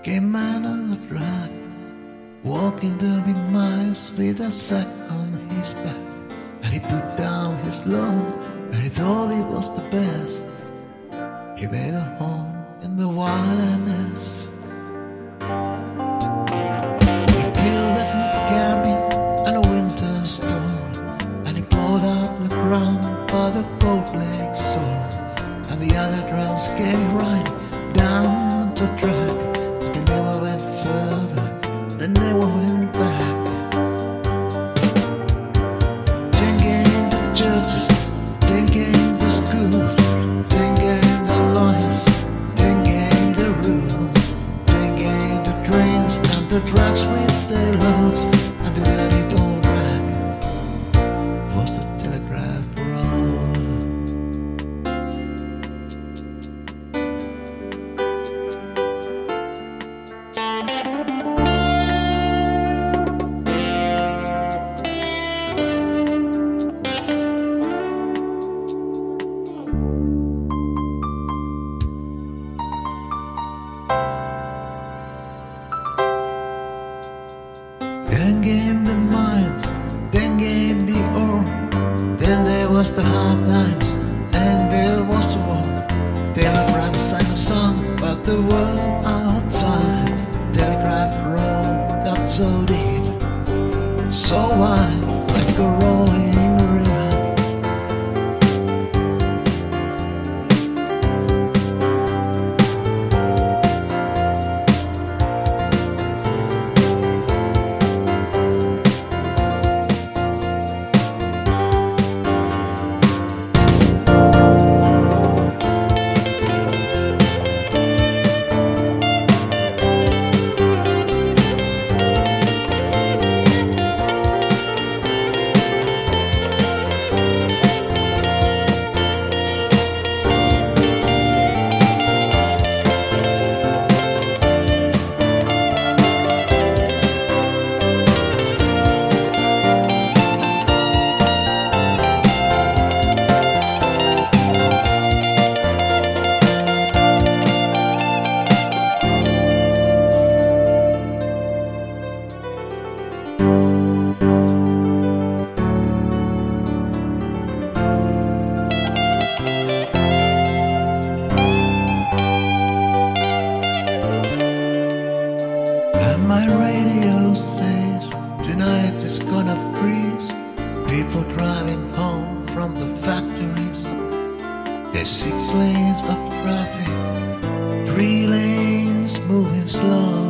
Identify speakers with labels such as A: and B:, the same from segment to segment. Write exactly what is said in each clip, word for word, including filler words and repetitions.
A: Came man on the track, walking thirty miles with a sack on his back. And he put down his load, and he thought it was the best. He made a home in the wilderness. He killed a cabin and a winter storm, and he plowed out the ground by the boat leg sore. And the other drums came right down the track, but they never went further, they never went back. Ten came to churches, ten came to schools, ten came the lawyers, ten came the rules, ten came the trains and the trucks with their loads, and the dirty old rag was the telegraph road. Then came the mines, then came the ore, then there was the hard times, and there was the war. Telegraph sang a song about the world outside. Telegraph road got so deep, so wide, like a rolling river. And my radio says tonight is gonna freeze. People driving home from the factories. There's six lanes of traffic, three lanes moving slow.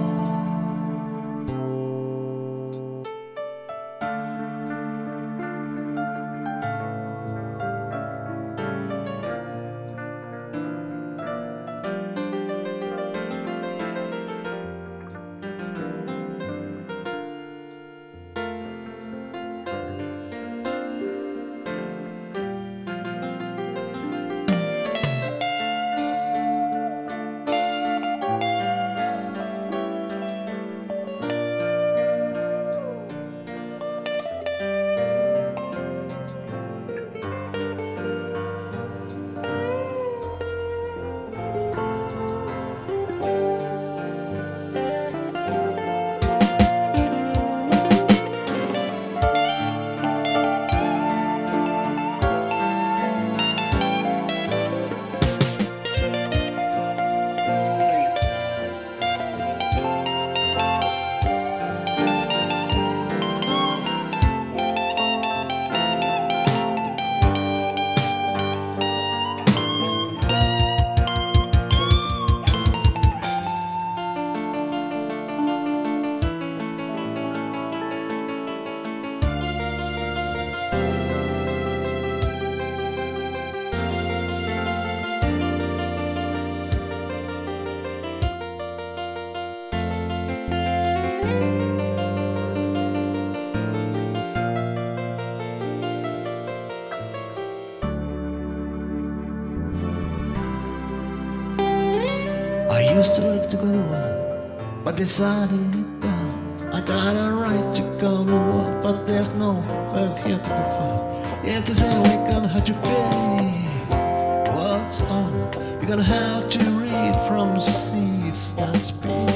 A: I used to like to go to work, but decided that I got a right to go to work, but there's no work here to be found. If there's any way, gonna have to pay. What's on? You're gonna have to read from seeds that speak.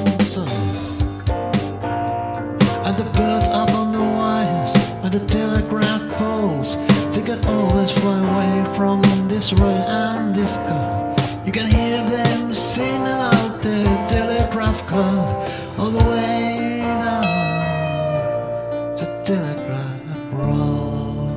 A: is gone. You can hear them singing out the telegraph call all the way down to Telegraph Road.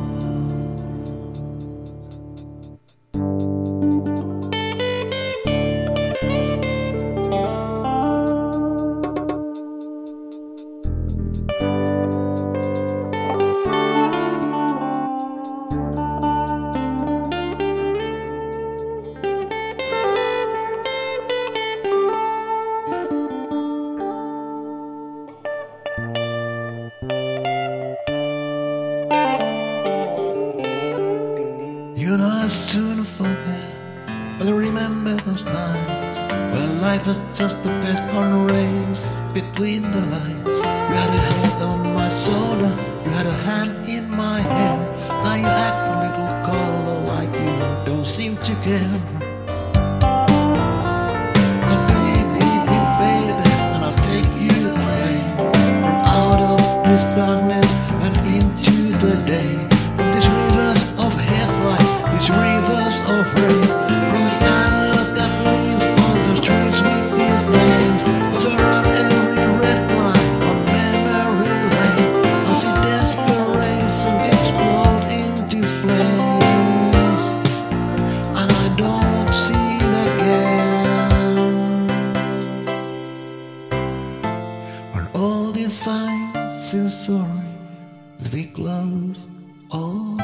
A: You know I soon forget, but I remember those nights when life was just a bet on a race between the lights. You had a hand on my shoulder, you had a hand in my hair. Now you act a little colder, like you don't seem to care. But believe me, baby, and I'll take you away from out of this darkness and into the day. From these rivers of headlights, these rivers of rain, from the anger that leaves on the streets with these names. Turn around every red line on memory lane. I see desperation explode into flames, and I don't see it again. When all these signs seem sorry, will be closed. Oh.